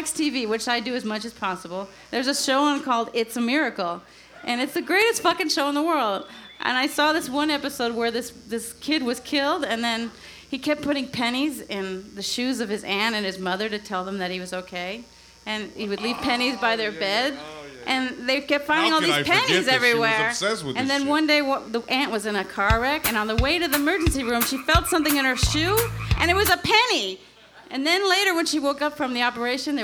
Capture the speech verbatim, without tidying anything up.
Max T V, which I do as much as possible, there's a show on called It's a Miracle. And it's the greatest fucking show in the world. And I saw this one episode where this, this kid was killed, and then he kept putting pennies in the shoes of his aunt and his mother to tell them that he was okay. And he would leave pennies by their bed. And they kept finding How all can these I forget pennies that she was everywhere. obsessed with and this then shit? one day, wha- the aunt was in a car wreck, and on the way to the emergency room, she felt something in her shoe, and it was a penny. And then later, when she woke up from the operation,